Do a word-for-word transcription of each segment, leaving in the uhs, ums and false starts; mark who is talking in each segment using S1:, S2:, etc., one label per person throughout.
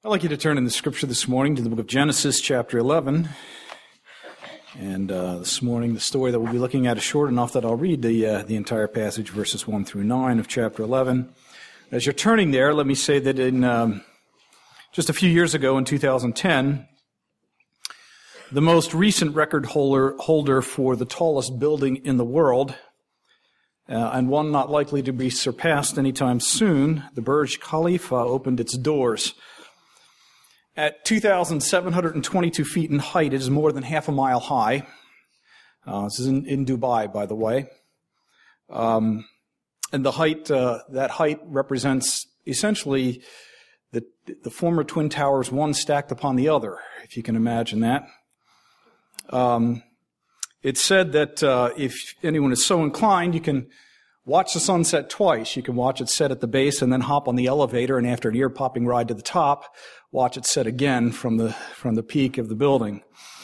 S1: I'd like you to turn in the scripture this morning to the book of Genesis, chapter eleven. And uh, this morning, the story that we'll be looking at is short enough that I'll read the uh, the entire passage, verses one through nine of chapter eleven. As you're turning there, let me say that in um, just a few years ago, in two thousand ten, the most recent record holder, holder for the tallest building in the world, uh, and one not likely to be surpassed anytime soon, the Burj Khalifa opened its doors. At two thousand seven hundred twenty-two feet in height, it is more than half a mile high. Uh, this is in, in Dubai, by the way. Um, and the height, uh, that height represents essentially the, the former Twin Towers, one stacked upon the other, if you can imagine that. Um, it's said that uh, if anyone is so inclined, you can watch the sunset twice. You can watch it set at the base and then hop on the elevator, and after an ear-popping ride to the top, watch it set again from the from the peak of the building.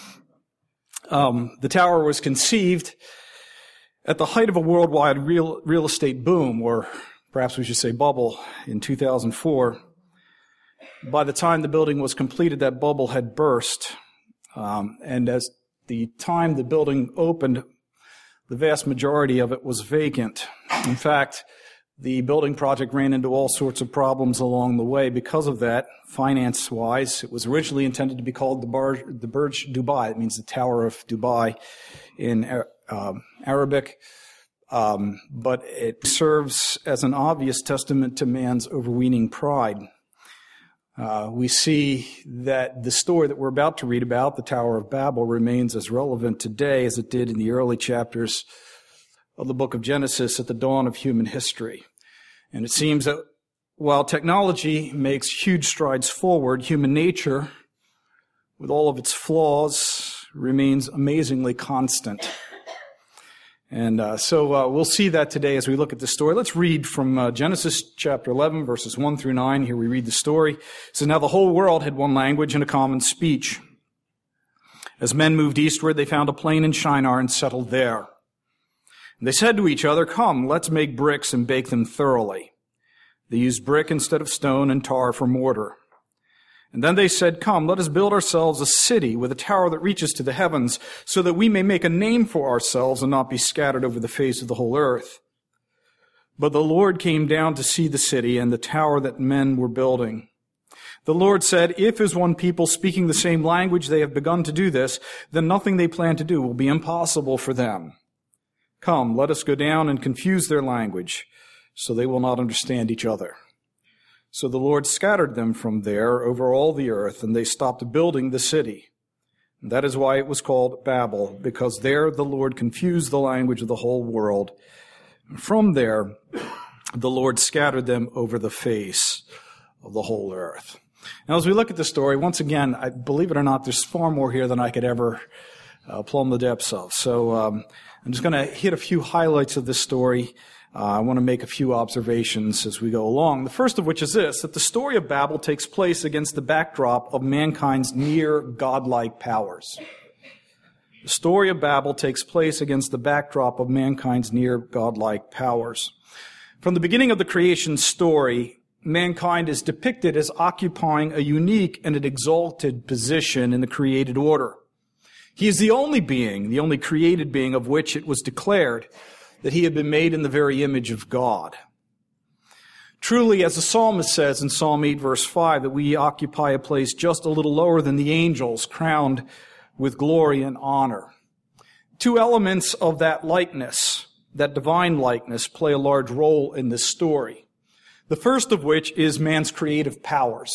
S1: Um, the tower was conceived at the height of a worldwide real real estate boom, or perhaps we should say bubble, in two thousand four. By the time the building was completed, that bubble had burst. Um, and as the time the building opened, the vast majority of it was vacant. In fact, the building project ran into all sorts of problems along the way because of that, finance-wise. It was originally intended to be called the, Bar, the Burj Dubai. It means the Tower of Dubai in um, Arabic. Um, but it serves as an obvious testament to man's overweening pride. Uh, we see that the story that we're about to read about, the Tower of Babel, remains as relevant today as it did in the early chapters of the book of Genesis at the dawn of human history. And it seems that while technology makes huge strides forward, human nature, with all of its flaws, remains amazingly constant. And uh, so uh, we'll see that today as we look at the story. Let's read from uh, Genesis chapter eleven, verses one through nine. Here we read the story. It says, "Now the whole world had one language and a common speech. As men moved eastward, they found a plain in Shinar and settled there. And they said to each other, 'Come, let's make bricks and bake them thoroughly.' They used brick instead of stone and tar for mortar. And then they said, 'Come, let us build ourselves a city with a tower that reaches to the heavens, so that we may make a name for ourselves and not be scattered over the face of the whole earth.' But the Lord came down to see the city and the tower that men were building. The Lord said, 'If as one people speaking the same language they have begun to do this, then nothing they plan to do will be impossible for them. Come, let us go down and confuse their language, so they will not understand each other.' So the Lord scattered them from there over all the earth, and they stopped building the city. And that is why it was called Babel, because there the Lord confused the language of the whole world. And from there, the Lord scattered them over the face of the whole earth." Now, as we look at the story, once again, I believe it or not, there's far more here than I could ever uh, plumb the depths of. So um, I'm just going to hit a few highlights of this story. Uh, I want to make a few observations as we go along. The first of which is this, that the story of Babel takes place against the backdrop of mankind's near godlike powers. The story of Babel takes place against the backdrop of mankind's near godlike powers. From the beginning of the creation story, mankind is depicted as occupying a unique and an exalted position in the created order. He is the only being, the only created being of which it was declared that he had been made in the very image of God. Truly, as the psalmist says in Psalm eight, verse five, that we occupy a place just a little lower than the angels, crowned with glory and honor. Two elements of that likeness, that divine likeness, play a large role in this story. The first of which is man's creative powers.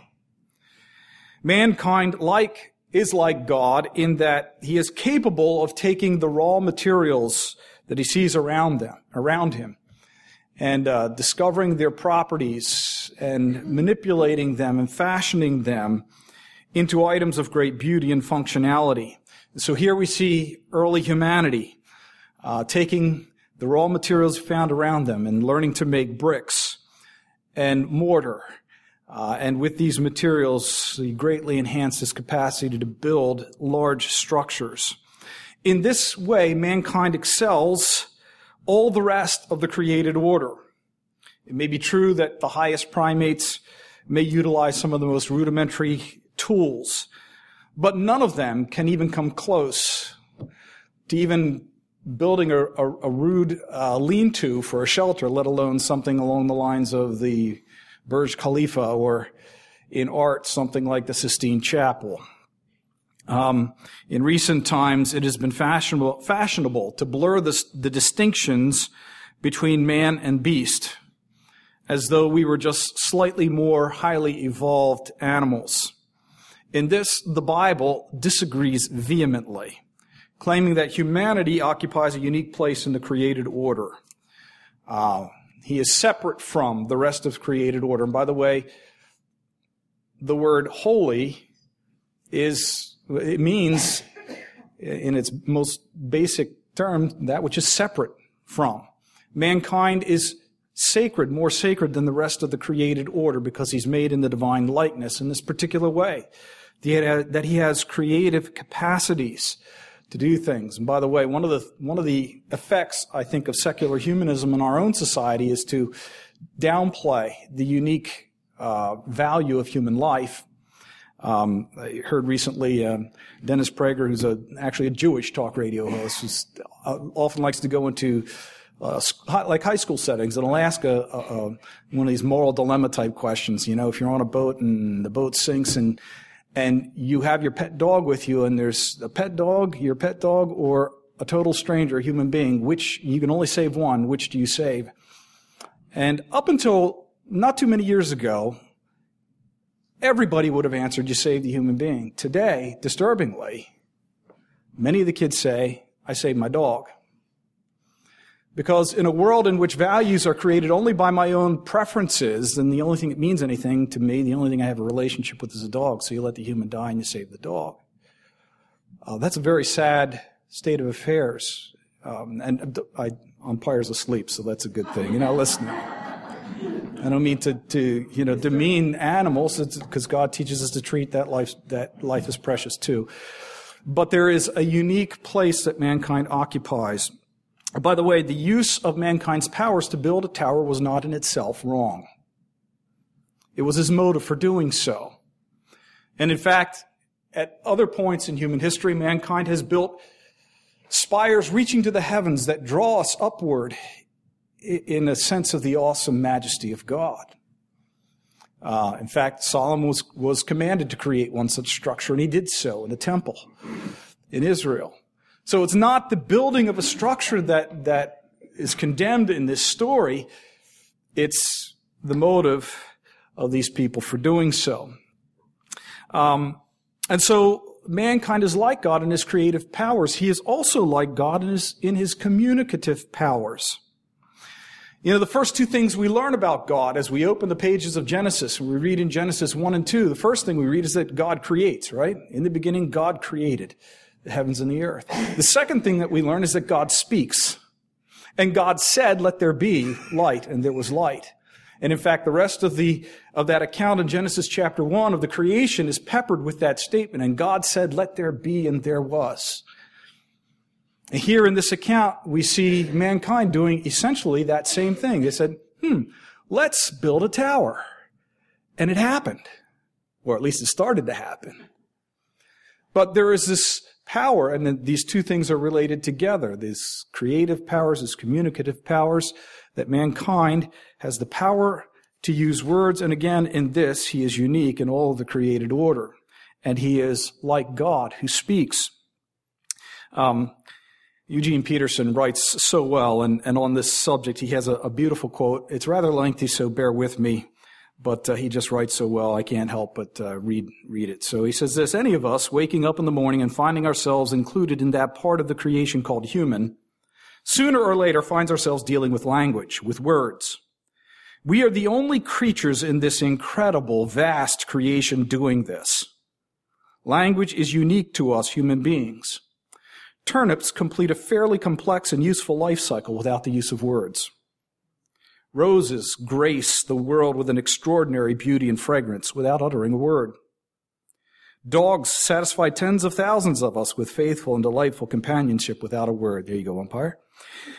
S1: Mankind like is like God in that he is capable of taking the raw materials that he sees around them, around him, and uh, discovering their properties and manipulating them and fashioning them into items of great beauty and functionality. And so here we see early humanity uh, taking the raw materials found around them and learning to make bricks and mortar. Uh, and with these materials, he greatly enhanced his capacity to build large structures. In this way, mankind excels all the rest of the created order. It may be true that the highest primates may utilize some of the most rudimentary tools, but none of them can even come close to even building a, a, a rude uh, lean-to for a shelter, let alone something along the lines of the Burj Khalifa, or in art, something like the Sistine Chapel. Um, in recent times, it has been fashionable, fashionable to blur the, the distinctions between man and beast, as though we were just slightly more highly evolved animals. In this, the Bible disagrees vehemently, claiming that humanity occupies a unique place in the created order. Uh, he is separate from the rest of created order. And by the way, the word holy is, it means, in its most basic term, that which is separate from. Mankind is sacred, more sacred than the rest of the created order, because he's made in the divine likeness in this particular way, that he has creative capacities to do things. And by the way, one of the one of the effects, I think, of secular humanism in our own society is to downplay the unique uh, value of human life. Um, I heard recently uh, Dennis Prager, who's a, actually a Jewish talk radio host, who uh, often likes to go into uh, like high school settings, and he'll ask a, a, a, one of these moral dilemma type questions. You know, if you're on a boat and the boat sinks and and you have your pet dog with you, and there's a pet dog, your pet dog, or a total stranger, a human being, which you can only save one, which do you save? And up until not too many years ago, everybody would have answered, you save the human being. Today, disturbingly, many of the kids say, I saved my dog. Because in a world in which values are created only by my own preferences, then the only thing that means anything to me, the only thing I have a relationship with is a dog. So you let the human die and you save the dog. Uh, that's a very sad state of affairs. Um, and I, umpire's asleep, so that's a good thing. You know, listen. I don't mean to, to you know, demean animals, because God teaches us to treat that life, that life as precious too. But there is a unique place that mankind occupies. By the way, the use of mankind's powers to build a tower was not in itself wrong. It was his motive for doing so. And in fact, at other points in human history, mankind has built spires reaching to the heavens that draw us upward in a sense of the awesome majesty of God. Uh, in fact, Solomon was, was commanded to create one such structure, and he did so in the temple in Israel. So it's not the building of a structure that, that is condemned in this story. It's the motive of these people for doing so. Um, and so mankind is like God in his creative powers. He is also like God in his, in his communicative powers. You know, the first two things we learn about God as we open the pages of Genesis, and we read in Genesis one and two, the first thing we read is that God creates, right? In the beginning, God created the heavens and the earth. The second thing that we learn is that God speaks. And God said, let there be light, and there was light. And in fact, the rest of the of that account in Genesis chapter one of the creation is peppered with that statement. And God said, let there be, and there was. And here in this account, we see mankind doing essentially that same thing. They said, hmm, let's build a tower. And it happened. Or at least it started to happen. But there is this power, and then these two things are related together. These creative powers, these communicative powers, that mankind has the power to use words. And again, in this, he is unique in all of the created order. And he is like God who speaks. Um, Eugene Peterson writes so well, and, and on this subject, he has a, a beautiful quote. It's rather lengthy, so bear with me. But uh, he just writes so well, I can't help but uh, read read it. So he says this, any of us waking up in the morning and finding ourselves included in that part of the creation called human, sooner or later finds ourselves dealing with language, with words. We are the only creatures in this incredible, vast creation doing this. Language is unique to us human beings. Turnips complete a fairly complex and useful life cycle without the use of words. Roses grace the world with an extraordinary beauty and fragrance without uttering a word. Dogs satisfy tens of thousands of us with faithful and delightful companionship without a word. There you go, umpire.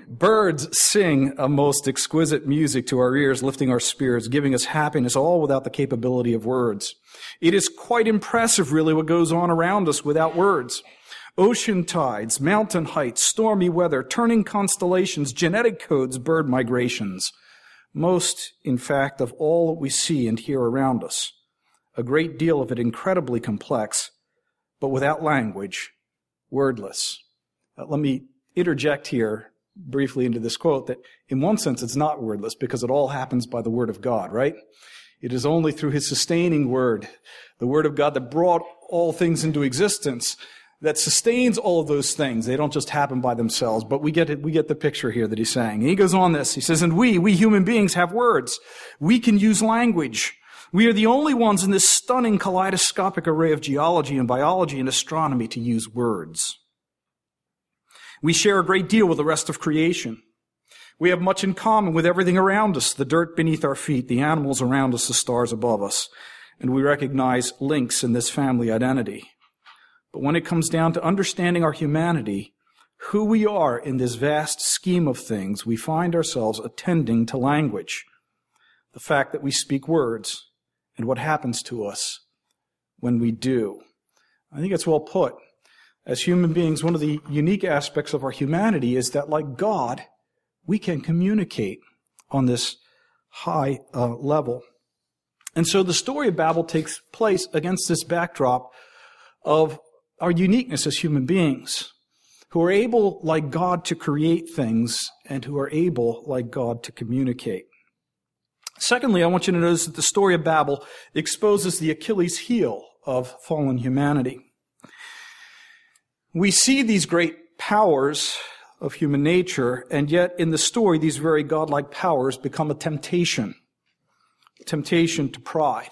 S1: Birds sing a most exquisite music to our ears, lifting our spirits, giving us happiness, all without the capability of words. It is quite impressive, really, what goes on around us without words. Ocean tides, mountain heights, stormy weather, turning constellations, genetic codes, bird migrations. Most, in fact, of all that we see and hear around us. A great deal of it incredibly complex, but without language, wordless. Uh, let me interject here briefly into this quote that in one sense it's not wordless because it all happens by the word of God, right? It is only through his sustaining word, the word of God that brought all things into existence, that sustains all of those things. They don't just happen by themselves, but we get it, we get the picture here that he's saying. And he goes on this, he says, and we, we human beings have words. We can use language. We are the only ones in this stunning kaleidoscopic array of geology and biology and astronomy to use words. We share a great deal with the rest of creation. We have much in common with everything around us, the dirt beneath our feet, the animals around us, the stars above us. And we recognize links in this family identity. But when it comes down to understanding our humanity, who we are in this vast scheme of things, we find ourselves attending to language. The fact that we speak words and what happens to us when we do. I think it's well put. As human beings, one of the unique aspects of our humanity is that, like God, we can communicate on this high uh, level. And so the story of Babel takes place against this backdrop of our uniqueness as human beings, who are able, like God, to create things and who are able, like God, to communicate. Secondly, I want you to notice that the story of Babel exposes the Achilles heel of fallen humanity. We see these great powers of human nature, and yet in the story, these very godlike powers become a temptation, a temptation to pride.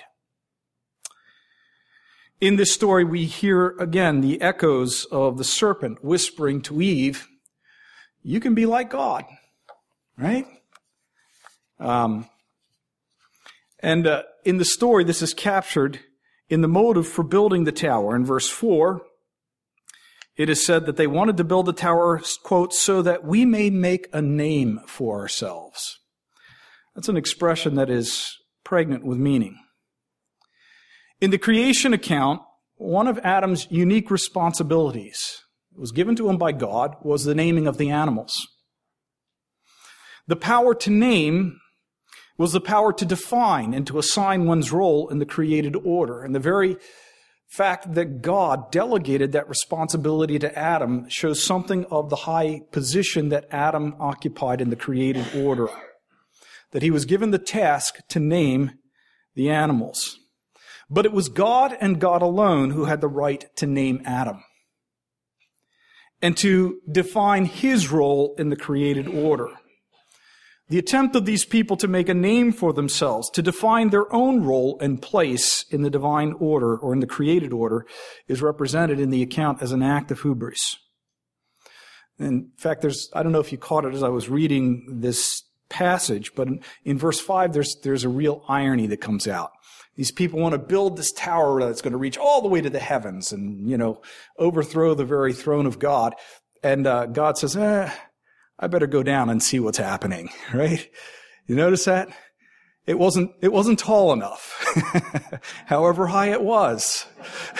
S1: In this story, we hear again the echoes of the serpent whispering to Eve, you can be like God, right? Um, and uh, in the story, this is captured in the motive for building the tower. In verse four, it is said that they wanted to build the tower, quote, so that we may make a name for ourselves. That's an expression that is pregnant with meaning. In the creation account, one of Adam's unique responsibilities, it was given to him by God, was the naming of the animals. The power to name was the power to define and to assign one's role in the created order. And the very fact that God delegated that responsibility to Adam shows something of the high position that Adam occupied in the created order. That he was given the task to name the animals. But it was God and God alone who had the right to name Adam and to define his role in the created order. The attempt of these people to make a name for themselves, to define their own role and place in the divine order or in the created order, is represented in the account as an act of hubris. In fact, there's, I don't know if you caught it as I was reading this passage, but in, in verse five, there's, there's a real irony that comes out. These people want to build this tower that's going to reach all the way to the heavens and, you know, overthrow the very throne of God. And uh, God says, eh, I better go down and see what's happening, right? You notice that? It wasn't, it wasn't tall enough, however high it was.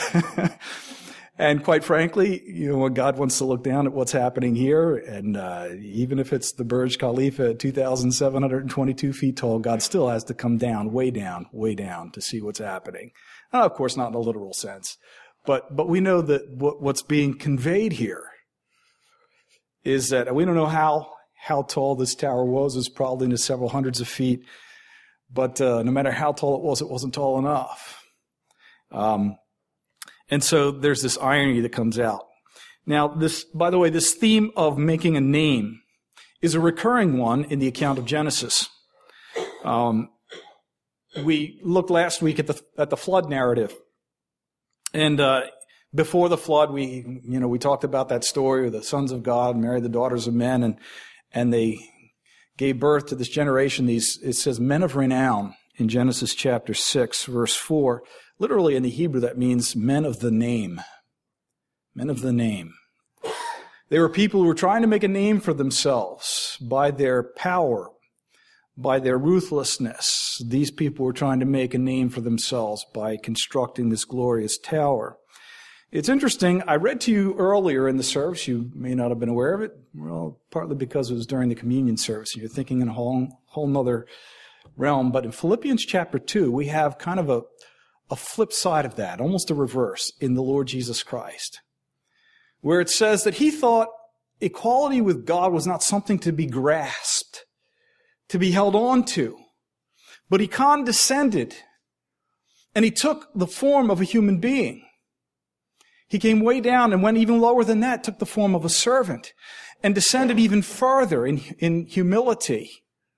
S1: And quite frankly, you know, when God wants to look down at what's happening here, and uh, even if it's the Burj Khalifa at two thousand seven hundred twenty-two feet tall, God still has to come down, way down, way down to see what's happening. Uh, of course, not in a literal sense. But but we know that what, what's being conveyed here is that we don't know how, how tall this tower was. It was probably into several hundreds of feet. But uh, no matter how tall it was, it wasn't tall enough. Um And so there's this irony that comes out. Now, this, by the way, this theme of making a name is a recurring one in the account of Genesis. Um, we looked last week at the at the flood narrative, and uh, before the flood, we you know we talked about that story where the sons of God married the daughters of men, and and they gave birth to this generation. These it says men of renown in Genesis chapter six, verse four. Literally in the Hebrew, that means men of the name. Men of the name. They were people who were trying to make a name for themselves by their power, by their ruthlessness. These people were trying to make a name for themselves by constructing this glorious tower. It's interesting, I read to you earlier in the service, you may not have been aware of it, well, partly because it was during the communion service. You're thinking in a whole, whole nother realm. But in Philippians chapter two, we have kind of a, a flip side of that, almost a reverse, in the Lord Jesus Christ, where it says that he thought equality with God was not something to be grasped, to be held on to, but he condescended, and he took the form of a human being. He came way down and went even lower than that, took the form of a servant, and descended even further in, in humility,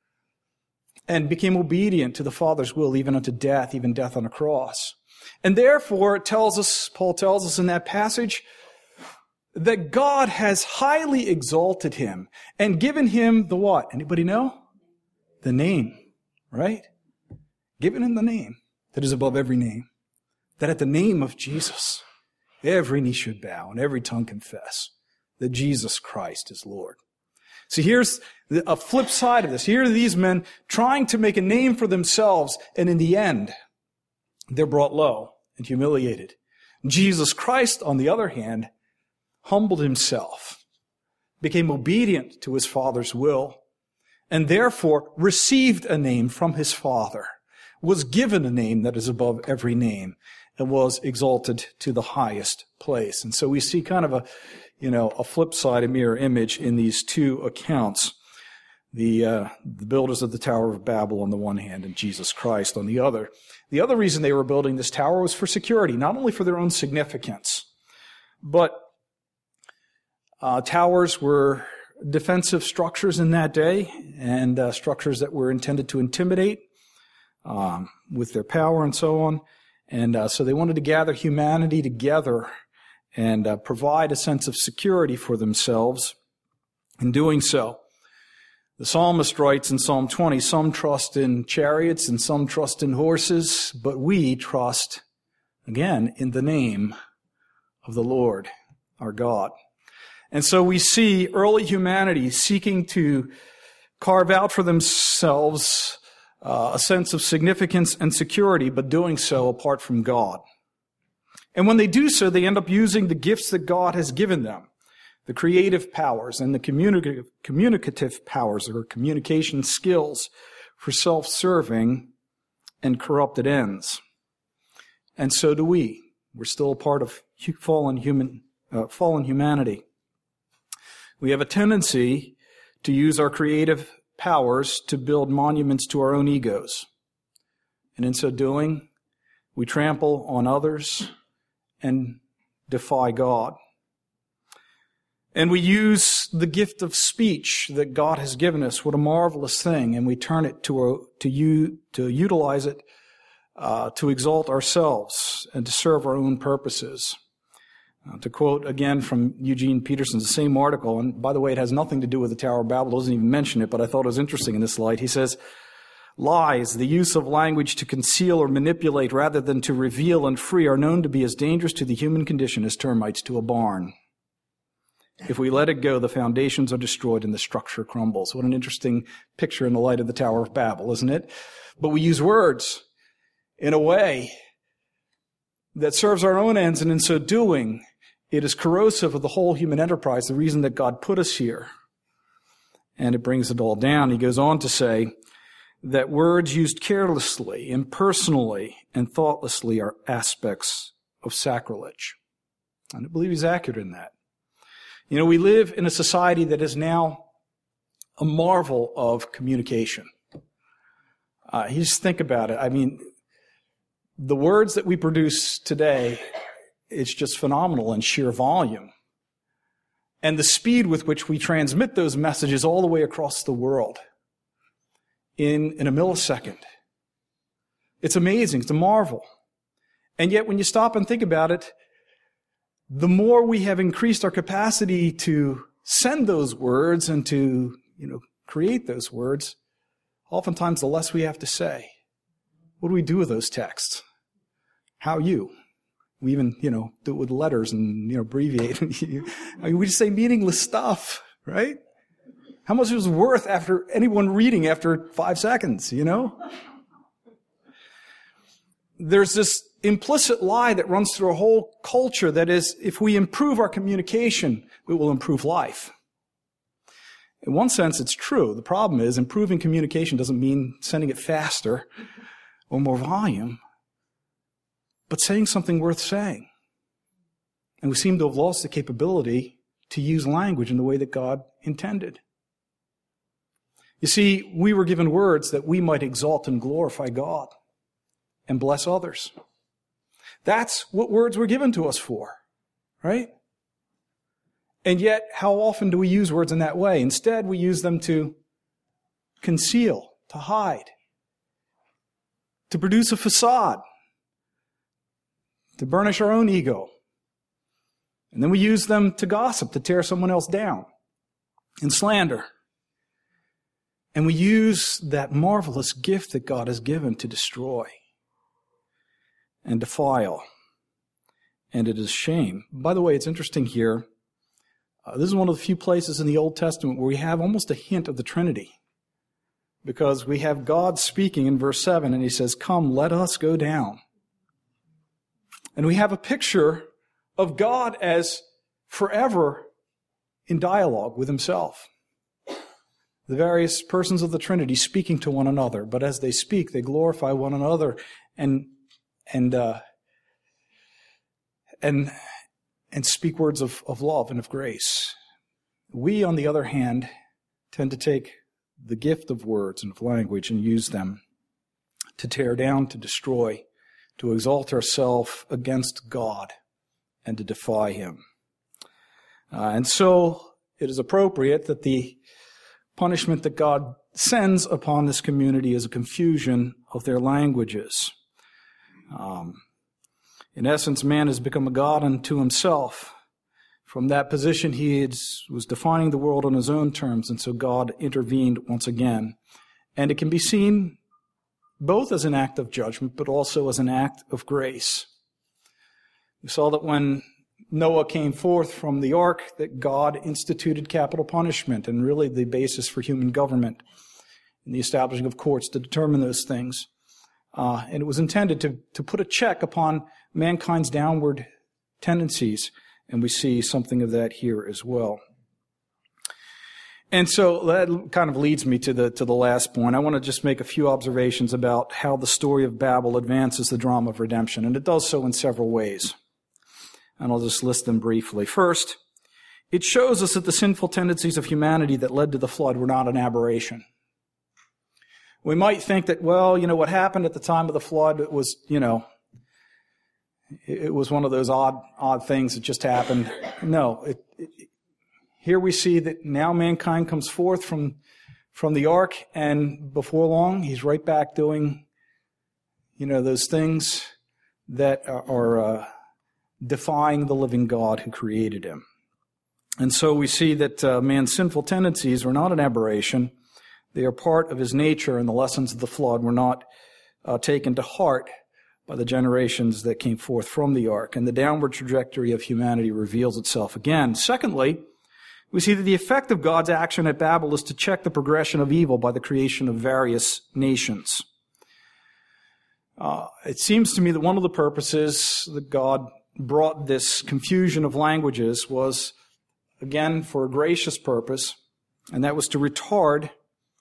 S1: and became obedient to the Father's will, even unto death, even death on a cross. And therefore, it tells us, Paul tells us in that passage, that God has highly exalted him and given him the what? Anybody know? The name, right? Given him the name that is above every name. That at the name of Jesus, every knee should bow and every tongue confess that Jesus Christ is Lord. See, here's a flip side of this. Here are these men trying to make a name for themselves, and in the end, they're brought low and humiliated. Jesus Christ, on the other hand, humbled himself, became obedient to his Father's will, and therefore received a name from his Father, was given a name that is above every name, and was exalted to the highest place. And so we see kind of a, you know, a flip side, a mirror image in these two accounts. The, uh, the builders of the Tower of Babel on the one hand and Jesus Christ on the other. The other reason they were building this tower was for security, not only for their own significance, but uh, towers were defensive structures in that day, and uh, structures that were intended to intimidate um, with their power and so on. And uh, so they wanted to gather humanity together and uh, provide a sense of security for themselves in doing so. The psalmist writes in Psalm twenty, some trust in chariots and some trust in horses, but we trust, again, in the name of the Lord, our God. And so we see early humanity seeking to carve out for themselves Uh, a sense of significance and security, but doing so apart from God. And when they do so, they end up using the gifts that God has given them, the creative powers and the communicative, communicative powers or communication skills for self-serving and corrupted ends. And so do we. We're still a part of fallen human, uh, fallen humanity. We have a tendency to use our creative powers to build monuments to our own egos. And in so doing, we trample on others and defy God. And we use the gift of speech that God has given us. What a marvelous thing. And we turn it to, a, to, you, to utilize it uh, to exalt ourselves and to serve our own purposes. Uh, to quote again from Eugene Peterson's the same article, and by the way, it has nothing to do with the Tower of Babel, doesn't even mention it, but I thought it was interesting in this light. He says, lies, the use of language to conceal or manipulate rather than to reveal and free, are known to be as dangerous to the human condition as termites to a barn. If we let it go, the foundations are destroyed and the structure crumbles. What an interesting picture in the light of the Tower of Babel, isn't it? But we use words in a way that serves our own ends, and in so doing, it is corrosive of the whole human enterprise, the reason that God put us here. And it brings it all down. He goes on to say that words used carelessly, impersonally, and thoughtlessly are aspects of sacrilege. And I believe he's accurate in that. You know, we live in a society that is now a marvel of communication. Uh, you just think about it. I mean, the words that we produce today, it's just phenomenal in sheer volume. And the speed with which we transmit those messages all the way across the world in, in a millisecond. It's amazing. It's a marvel. And yet when you stop and think about it, the more we have increased our capacity to send those words and to, you know, create those words, oftentimes the less we have to say. What do we do with those texts? How you? We even, you know, do it with letters and, you know, abbreviate. I mean, we just say meaningless stuff, right? How much it was worth after anyone reading after five seconds, you know? There's this implicit lie that runs through a whole culture that is, if we improve our communication, it will improve life. In one sense, it's true. The problem is improving communication doesn't mean sending it faster or more volume, but saying something worth saying. And we seem to have lost the capability to use language in the way that God intended. You see, we were given words that we might exalt and glorify God and bless others. That's what words were given to us for, right? And yet, how often do we use words in that way? Instead, we use them to conceal, to hide, to produce a facade, to burnish our own ego. And then we use them to gossip, to tear someone else down, and slander. And we use that marvelous gift that God has given to destroy and defile. And it is shame. By the way, it's interesting here. Uh, this is one of the few places in the Old Testament where we have almost a hint of the Trinity. Because we have God speaking in verse seven, and he says, "Come, let us go down." And we have a picture of God as forever in dialogue with himself. The various persons of the Trinity speaking to one another, but as they speak, they glorify one another and and uh, and and speak words of, of love and of grace. We, on the other hand, tend to take the gift of words and of language and use them to tear down, to destroy, to exalt ourselves against God, and to defy him. Uh, and so it is appropriate that the punishment that God sends upon this community is a confusion of their languages. Um, in essence, man has become a god unto himself. From that position, he is, was defining the world on his own terms, and so God intervened once again. And it can be seen both as an act of judgment, but also as an act of grace. We saw that when Noah came forth from the ark, that God instituted capital punishment and really the basis for human government and the establishing of courts to determine those things. Uh, and it was intended to, to put a check upon mankind's downward tendencies, and we see something of that here as well. And so that kind of leads me to the to the last point. I want to just make a few observations about how the story of Babel advances the drama of redemption, and it does so in several ways. And I'll just list them briefly. First, it shows us that the sinful tendencies of humanity that led to the flood were not an aberration. We might think that, well, you know, what happened at the time of the flood, it was, you know, it was one of those odd, odd things that just happened. No, it, it, here we see that now mankind comes forth from, from the ark, and before long, he's right back doing, you know, those things that are, are uh, defying the living God who created him. And so we see that uh, man's sinful tendencies were not an aberration. They are part of his nature, and the lessons of the flood were not uh, taken to heart by the generations that came forth from the ark. And the downward trajectory of humanity reveals itself again. Secondly, we see that the effect of God's action at Babel is to check the progression of evil by the creation of various nations. Uh, it seems to me that one of the purposes that God brought this confusion of languages was, again, for a gracious purpose, and that was to retard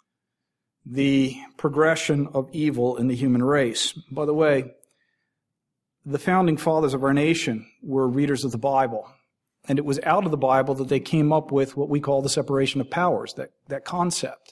S1: the progression of evil in the human race. By the way, the founding fathers of our nation were readers of the Bible, and it was out of the Bible that they came up with what we call the separation of powers, that, that concept.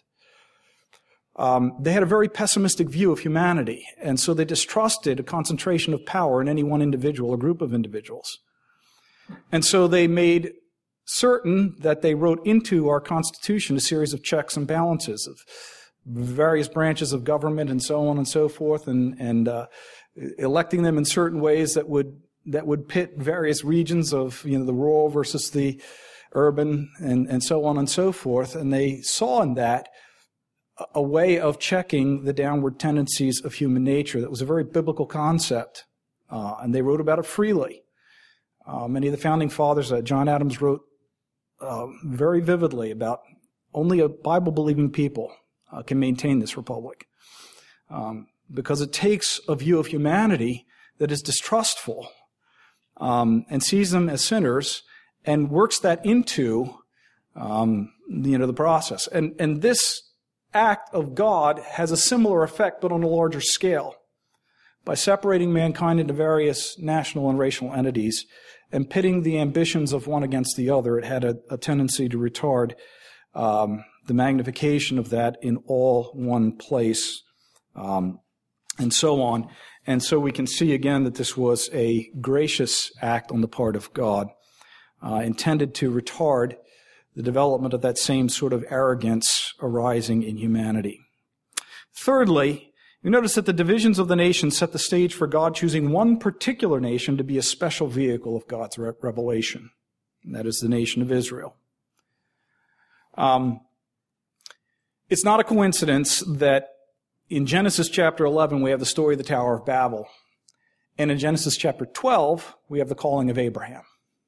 S1: Um, they had a very pessimistic view of humanity, and so they distrusted a concentration of power in any one individual or group of individuals. And so they made certain that they wrote into our Constitution a series of checks and balances of various branches of government and so on and so forth, and, and uh, electing them in certain ways that would that would pit various regions of, you know, the rural versus the urban, and, and so on and so forth. And they saw in that a way of checking the downward tendencies of human nature that was a very biblical concept uh, and they wrote about it freely. Uh, many of the founding fathers, uh, John Adams wrote uh, very vividly about only a Bible-believing people uh, can maintain this republic. Um, because it takes a view of humanity that is distrustful um, and sees them as sinners and works that into um, you know, the process. And, and this act of God has a similar effect, but on a larger scale. By separating mankind into various national and racial entities and pitting the ambitions of one against the other, it had a, a tendency to retard um, the magnification of that in all one place, um, and so on. And so we can see again that this was a gracious act on the part of God, uh, intended to retard the development of that same sort of arrogance arising in humanity. Thirdly, you notice that the divisions of the nation set the stage for God choosing one particular nation to be a special vehicle of God's re- revelation. And that is the nation of Israel. Um, it's not a coincidence that in Genesis chapter eleven, we have the story of the Tower of Babel. And in Genesis chapter twelve, we have the calling of Abraham.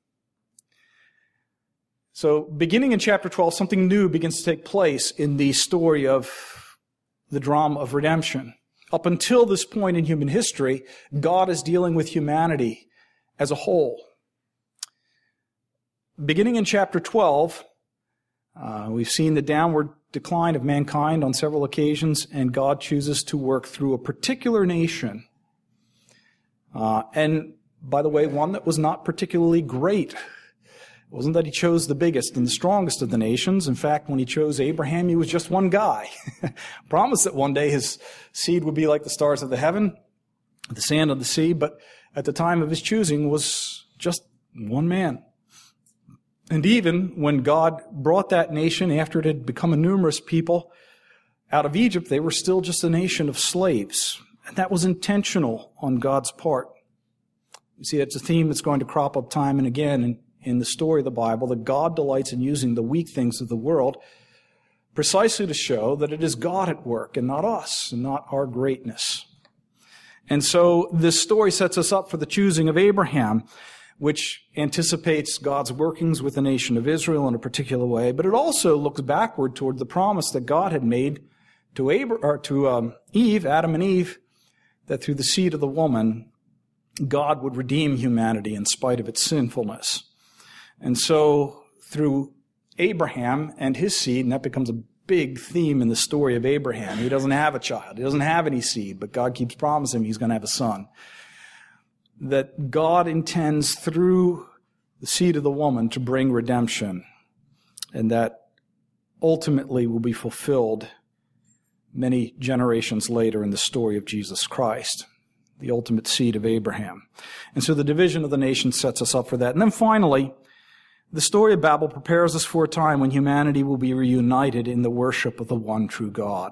S1: So beginning in chapter twelve, something new begins to take place in the story of the drama of redemption. Up until this point in human history, God is dealing with humanity as a whole. Beginning in chapter twelve, uh, we've seen the downward decline of mankind on several occasions, and God chooses to work through a particular nation. Uh, and, by the way, one that was not particularly great. It wasn't that he chose the biggest and the strongest of the nations. In fact, when he chose Abraham, he was just one guy. Promised that one day his seed would be like the stars of the heaven, the sand of the sea, but at the time of his choosing was just one man. And even when God brought that nation after it had become a numerous people out of Egypt, they were still just a nation of slaves. And that was intentional on God's part. You see, it's a theme that's going to crop up time and again in, in the story of the Bible, that God delights in using the weak things of the world precisely to show that it is God at work and not us and not our greatness. And so this story sets us up for the choosing of Abraham, which anticipates God's workings with the nation of Israel in a particular way, but it also looks backward toward the promise that God had made to Abra- or to um, Eve, Adam and Eve, that through the seed of the woman, God would redeem humanity in spite of its sinfulness. And so through Abraham and his seed, and that becomes a big theme in the story of Abraham. He doesn't have a child. He doesn't have any seed, but God keeps promising him he's going to have a son. That God intends through the seed of the woman to bring redemption, and that ultimately will be fulfilled many generations later in the story of Jesus Christ, the ultimate seed of Abraham. And so the division of the nation sets us up for that. And then finally, the story of Babel prepares us for a time when humanity will be reunited in the worship of the one true God.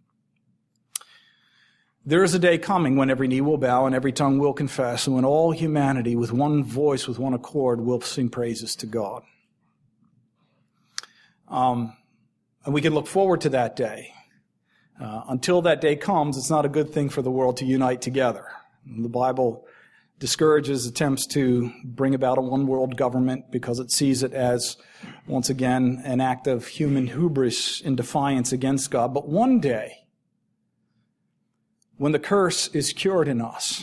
S1: There is a day coming when every knee will bow and every tongue will confess, and when all humanity with one voice, with one accord, will sing praises to God. Um, and we can look forward to that day. Uh, until that day comes, it's not a good thing for the world to unite together. The Bible discourages attempts to bring about a one-world government because it sees it as, once again, an act of human hubris in defiance against God. But one day, when the curse is cured in us,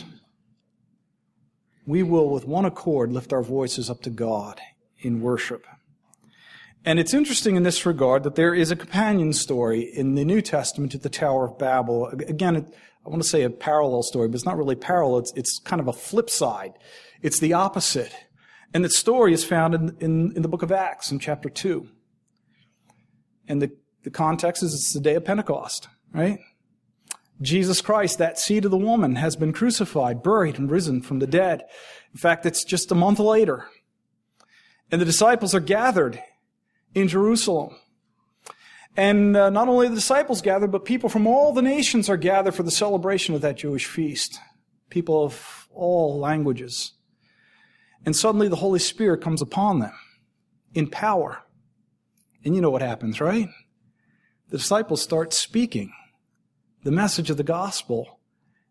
S1: we will with one accord lift our voices up to God in worship. And it's interesting in this regard that there is a companion story in the New Testament to the Tower of Babel. Again, I want to say a parallel story, but it's not really parallel. It's, it's kind of a flip side. It's the opposite. And the story is found in, in, in the book of Acts in chapter two. And the, the context is it's the day of Pentecost, right? Jesus Christ, that seed of the woman, has been crucified, buried, and risen from the dead. In fact, it's just a month later. And the disciples are gathered in Jerusalem. And uh, not only the disciples gathered, but people from all the nations are gathered for the celebration of that Jewish feast. People of all languages. And suddenly the Holy Spirit comes upon them in power. And you know what happens, right? The disciples start speaking the message of the gospel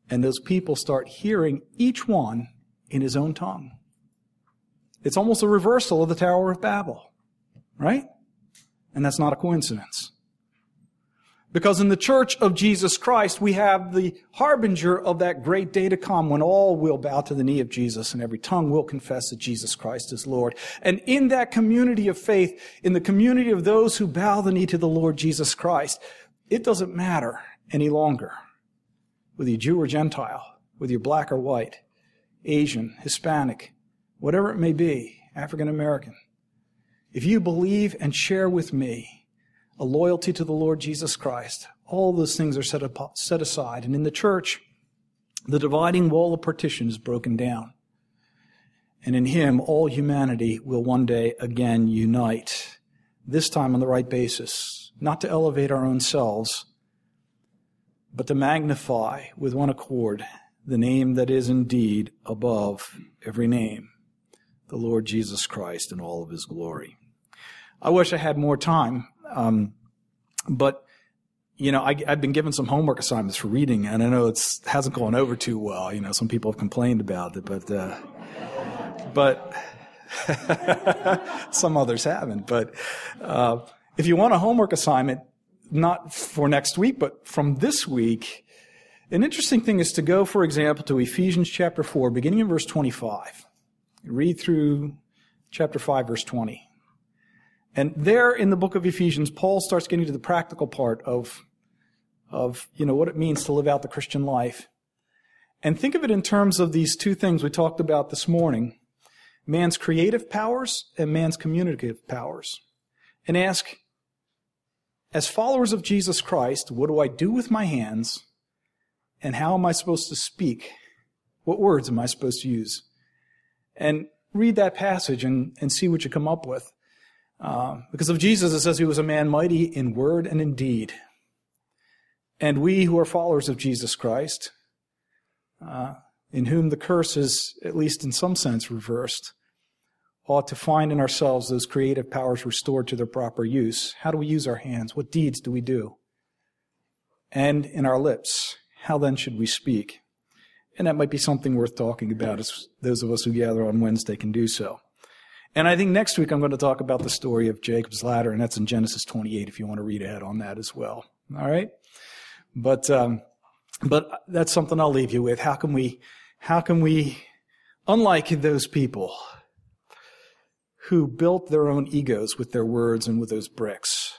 S1: And those people start hearing each one in his own tongue. It's almost a reversal of the Tower of Babel, right? And that's not a coincidence. Because in the church of Jesus Christ, we have the harbinger of that great day to come when all will bow to the knee of Jesus and every tongue will confess that Jesus Christ is Lord. And in that community of faith, in the community of those who bow the knee to the Lord Jesus Christ, it doesn't matter any longer whether you're Jew or Gentile, whether you're black or white, Asian, Hispanic, whatever it may be, African American. If you believe and share with me a loyalty to the Lord Jesus Christ, all those things are set, up, set aside. And in the church, the dividing wall of partition is broken down. And in him, all humanity will one day again unite, this time on the right basis, not to elevate our own selves, but to magnify with one accord the name that is indeed above every name, the Lord Jesus Christ in all of his glory. I wish I had more time. Um, but, you know, I, I've been given some homework assignments for reading, and I know it hasn't gone over too well. You know, some people have complained about it, but, uh, but some others haven't. But, uh, if you want a homework assignment, not for next week, but from this week, an interesting thing is to go, for example, to Ephesians chapter four, beginning in verse twenty-five. Read through chapter five, verse twenty. And there in the book of Ephesians, Paul starts getting to the practical part of, of, you know, what it means to live out the Christian life. And think of it in terms of these two things we talked about this morning, man's creative powers and man's communicative powers. And ask, as followers of Jesus Christ, what do I do with my hands? And how am I supposed to speak? What words am I supposed to use? And read that passage and, and see what you come up with. Uh, because of Jesus, it says he was a man mighty in word and in deed. And we who are followers of Jesus Christ, uh, in whom the curse is, at least in some sense, reversed, ought to find in ourselves those creative powers restored to their proper use. How do we use our hands? What deeds do we do? And in our lips, how then should we speak? And that might be something worth talking about, as those of us who gather on Wednesday can do so. And I think next week I'm going to talk about the story of Jacob's ladder, and that's in Genesis twenty-eight if you want to read ahead on that as well. All right? But um, but that's something I'll leave you with. How can we, how can we, unlike those people who built their own egos with their words and with those bricks,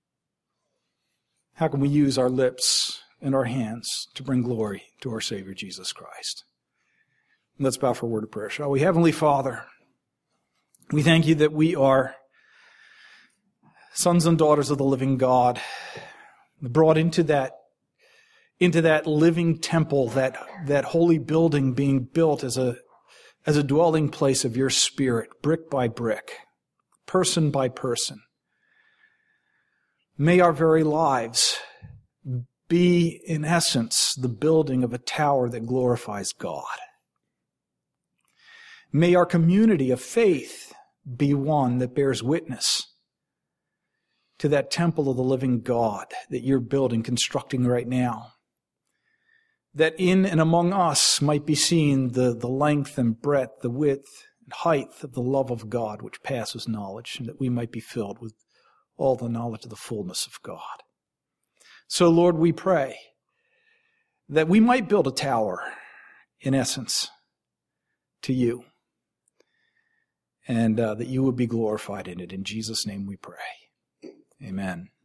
S1: how can we use our lips and our hands to bring glory to our Savior Jesus Christ? And let's bow for a word of prayer, shall we? Heavenly Father, we thank you that we are sons and daughters of the living God, brought into that, into that living temple, that, that holy building being built as a, as a dwelling place of your Spirit, brick by brick, person by person. May our very lives be, in essence, the building of a tower that glorifies God. May our community of faith be one that bears witness to that temple of the living God that you're building, constructing right now. That in and among us might be seen the, the length and breadth, the width and height of the love of God which passes knowledge, and that we might be filled with all the knowledge of the fullness of God. So, Lord, we pray that we might build a tower, in essence, to you, and uh, that you would be glorified in it. In Jesus' name we pray. Amen.